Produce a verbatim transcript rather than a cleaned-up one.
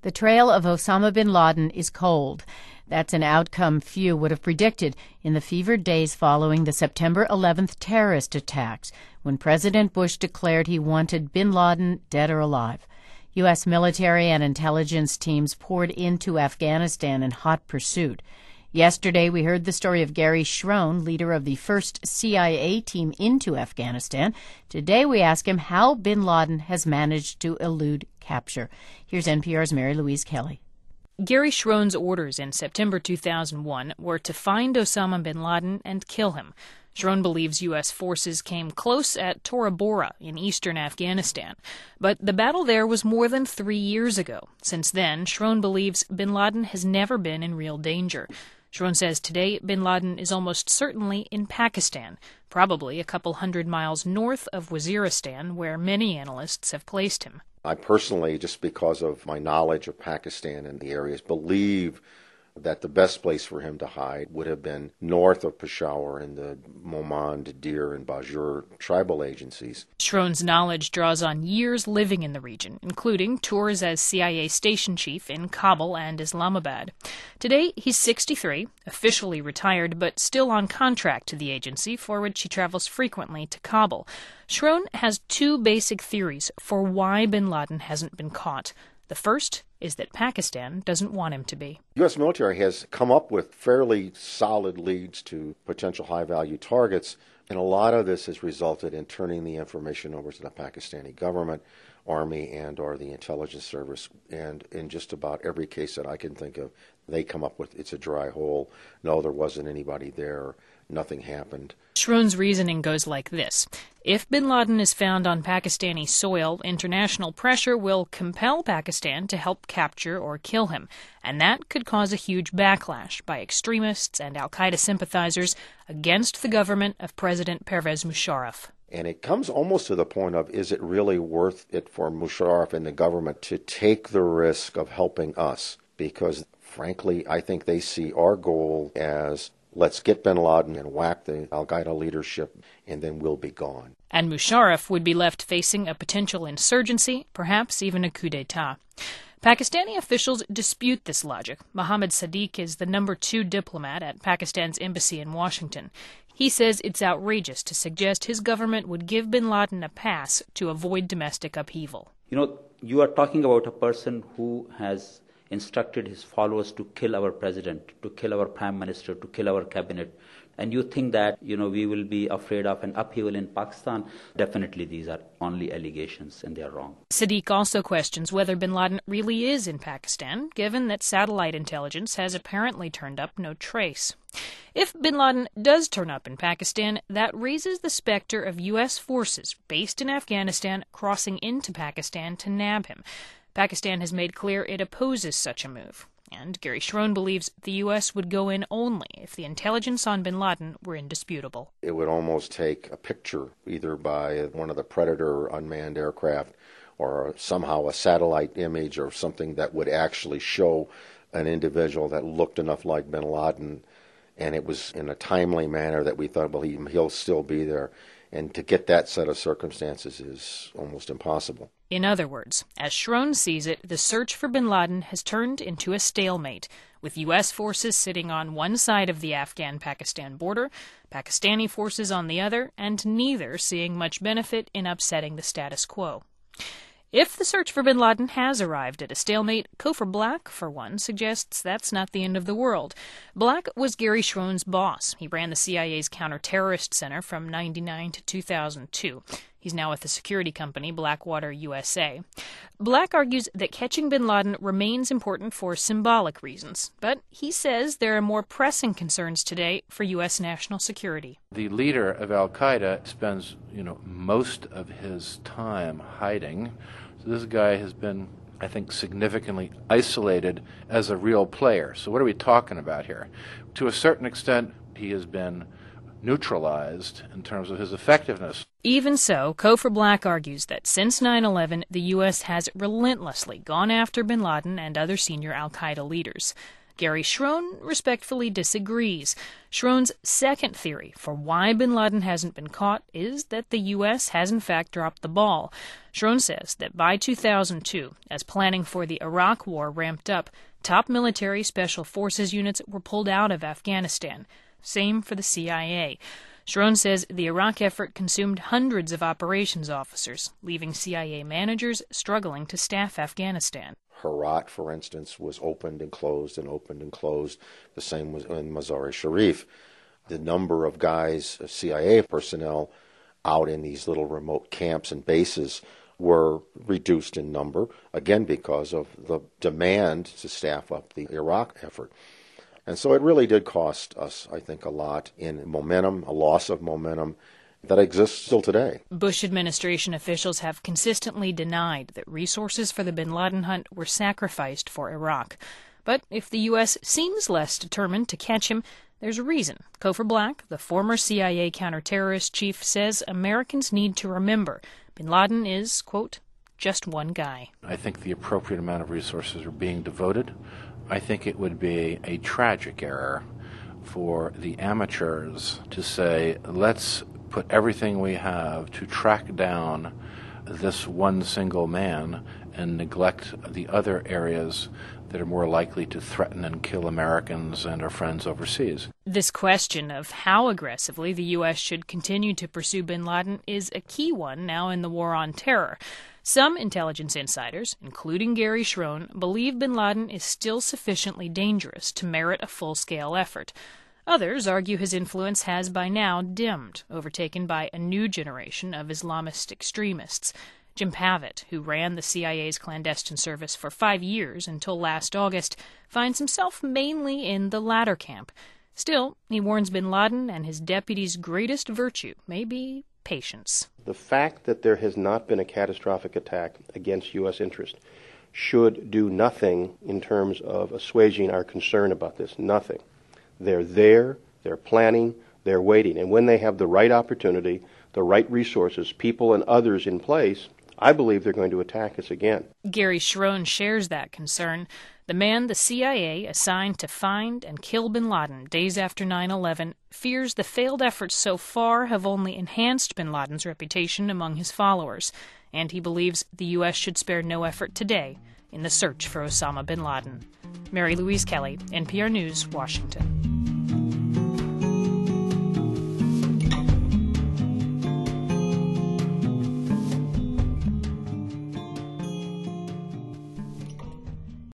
The trail of Osama bin Laden is cold. That's an outcome few would have predicted in the fevered days following the September eleventh terrorist attacks, when President Bush declared he wanted bin Laden dead or alive. U S military and intelligence teams poured into Afghanistan in hot pursuit. Yesterday, we heard the story of Gary Schroen, leader of the first C I A team into Afghanistan. Today, we ask him how bin Laden has managed to elude capture. Here's N P R's Mary Louise Kelly. Gary Schroen's orders in September two thousand one were to find Osama bin Laden and kill him. Schroen believes U S forces came close at Tora Bora in eastern Afghanistan. But the battle there was more than three years ago. Since then, Schroen believes bin Laden has never been in real danger. Schroen says today bin Laden is almost certainly in Pakistan, probably a couple hundred miles north of Waziristan, where many analysts have placed him. I personally, just because of my knowledge of Pakistan and the areas, believe that the best place for him to hide would have been north of Peshawar in the Momand, Dir, and Bajur tribal agencies. Schroen's knowledge draws on years living in the region, including tours as C I A station chief in Kabul and Islamabad. Today, he's sixty-three, officially retired, but still on contract to the agency, for which he travels frequently to Kabul. Schroen has two basic theories for why bin Laden hasn't been caught. The first is that Pakistan doesn't want him to be. U S military has come up with fairly solid leads to potential high-value targets, and a lot of this has resulted in turning the information over to the Pakistani government, Army, and or the intelligence service. And in just about every case that I can think of, they come up with, it's a dry hole. No, there wasn't anybody there. Nothing happened. Schroen's reasoning goes like this. If bin Laden is found on Pakistani soil, international pressure will compel Pakistan to help capture or kill him, and that could cause a huge backlash by extremists and al-Qaeda sympathizers against the government of President Pervez Musharraf. And it comes almost to the point of, is it really worth it for Musharraf and the government to take the risk of helping us? Because, frankly, I think they see our goal as, let's get bin Laden and whack the al-Qaeda leadership, and then we'll be gone. And Musharraf would be left facing a potential insurgency, perhaps even a coup d'etat. Pakistani officials dispute this logic. Mohammad Sadiq is the number two diplomat at Pakistan's embassy in Washington. He says it's outrageous to suggest his government would give bin Laden a pass to avoid domestic upheaval. You know, you are talking about a person who has instructed his followers to kill our president, to kill our prime minister, to kill our cabinet. And you think that, you know, we will be afraid of an upheaval in Pakistan? Definitely these are only allegations and they are wrong. Sadiq also questions whether bin Laden really is in Pakistan, given that satellite intelligence has apparently turned up no trace. If bin Laden does turn up in Pakistan, that raises the specter of U S forces based in Afghanistan crossing into Pakistan to nab him. Pakistan has made clear it opposes such a move. And Gary Schroen believes the U S would go in only if the intelligence on bin Laden were indisputable. It would almost take a picture, either by one of the Predator unmanned aircraft or somehow a satellite image or something that would actually show an individual that looked enough like bin Laden, and it was in a timely manner that we thought, well, he, he'll still be there. And to get that set of circumstances is almost impossible. In other words, as Schroen sees it, the search for bin Laden has turned into a stalemate, with U S forces sitting on one side of the Afghan-Pakistan border, Pakistani forces on the other, and neither seeing much benefit in upsetting the status quo. If the search for bin Laden has arrived at a stalemate, Cofer Black, for one, suggests that's not the end of the world. Black was Gary Schroen's boss. He ran the C I A's Counter-Terrorist Center from ninety-nine to two thousand two. He's now with the security company Blackwater U S A. Black argues that catching bin Laden remains important for symbolic reasons, but he says there are more pressing concerns today for U S national security. The leader of al-Qaeda spends, you know, most of his time hiding. So this guy has been, I think, significantly isolated as a real player. So what are we talking about here? To a certain extent, he has been neutralized in terms of his effectiveness. Even so, Cofer Black argues that since nine eleven, the U S has relentlessly gone after bin Laden and other senior al-Qaeda leaders. Gary Schroen respectfully disagrees. Schroen's second theory for why bin Laden hasn't been caught is that the U S has in fact dropped the ball. Schroen says that by two thousand two, as planning for the Iraq War ramped up, top military special forces units were pulled out of Afghanistan. Same for the C I A. Schroen says the Iraq effort consumed hundreds of operations officers, leaving C I A managers struggling to staff Afghanistan. Herat, for instance, was opened and closed and opened and closed. The same was in Mazar-e-Sharif. The number of guys, C I A personnel, out in these little remote camps and bases were reduced in number, again because of the demand to staff up the Iraq effort. And so it really did cost us, I think, a lot in momentum, a loss of momentum that exists still today. Bush administration officials have consistently denied that resources for the bin Laden hunt were sacrificed for Iraq. But if the U S seems less determined to catch him, there's a reason. Cofer Black, the former C I A counterterrorist chief, says Americans need to remember bin Laden is, quote, just one guy. I think the appropriate amount of resources are being devoted. I think it would be a tragic error for the amateurs to say, let's put everything we have to track down this one single man and neglect the other areas that are more likely to threaten and kill Americans and our friends overseas. This question of how aggressively the U S should continue to pursue bin Laden is a key one now in the war on terror. Some intelligence insiders, including Gary Schroen, believe bin Laden is still sufficiently dangerous to merit a full-scale effort. Others argue his influence has by now dimmed, overtaken by a new generation of Islamist extremists. Jim Pavitt, who ran the C I A's clandestine service for five years until last August, finds himself mainly in the latter camp. Still, he warns bin Laden and his deputies' greatest virtue may be patience. The fact that there has not been a catastrophic attack against U S interest should do nothing in terms of assuaging our concern about this. Nothing. They're there, they're planning, they're waiting. And when they have the right opportunity, the right resources, people and others in place, I believe they're going to attack us again. Gary Schroen shares that concern. The man the C I A assigned to find and kill bin Laden days after nine eleven fears the failed efforts so far have only enhanced bin Laden's reputation among his followers, and he believes the U S should spare no effort today in the search for Osama bin Laden. Mary Louise Kelly, N P R News, Washington.